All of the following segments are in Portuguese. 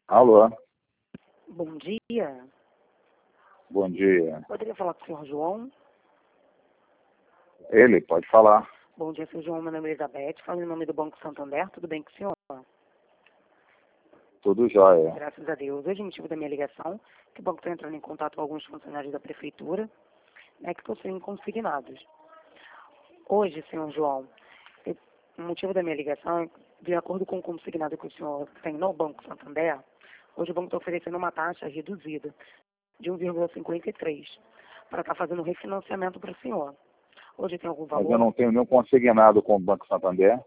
Alô, Bom dia. bom dia. Poderia falar com o senhor João? Ele pode falar. Bom dia, senhor João. Meu nome é Elizabeth. Falo em nome do Banco Santander. Tudo bem com o senhor? Tudo jóia. Graças a Deus. Hoje, o motivo da minha ligação, que o banco está entrando em contato com alguns funcionários da prefeitura, que estão sendo consignados. Hoje, senhor João, o motivo da minha ligação é, de acordo com o consignado que o senhor tem no Banco Santander, hoje o banco está oferecendo uma taxa reduzida de 1,53 para estar fazendo refinanciamento para o senhor. Hoje tem algum Mas eu valor? não tenho nenhum consignado com o Banco Santander.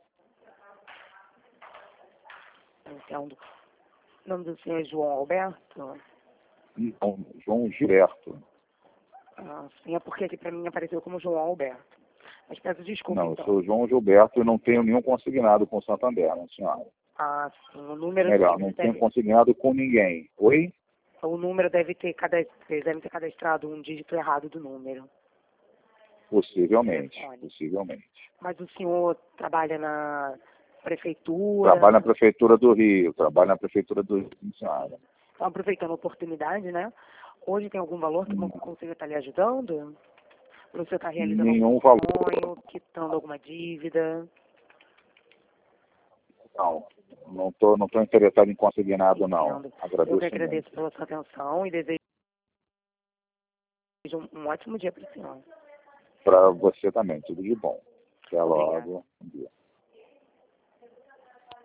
Entendo. O nome do senhor é João Alberto? Não, João Gilberto. Sim, é porque aqui para mim apareceu como João Alberto. Mas peço desculpa, Não, eu então. sou João Gilberto e não tenho nenhum consignado com o Santander, não, senhora. Sim, o número Melhor, não tenho consignado com ninguém. Oi? o número deve ter eles devem ter cadastrado um dígito errado do número. Possivelmente, Telefone. possivelmente. Mas o senhor trabalha na prefeitura? Trabalho na Prefeitura do Rio, senhora. Então, aproveitando a oportunidade, né? Hoje tem algum valor que o banco consiga estar lhe ajudando? Para você estar realizando Nenhum algum valor. sonho, quitando alguma dívida? Não tô interessado em consignado, não. Entendo. Eu que Agradeço muito. agradeço pela sua atenção e desejo um ótimo dia para o senhor. Para você também, tudo de bom. Até Obrigada. logo. Bom dia.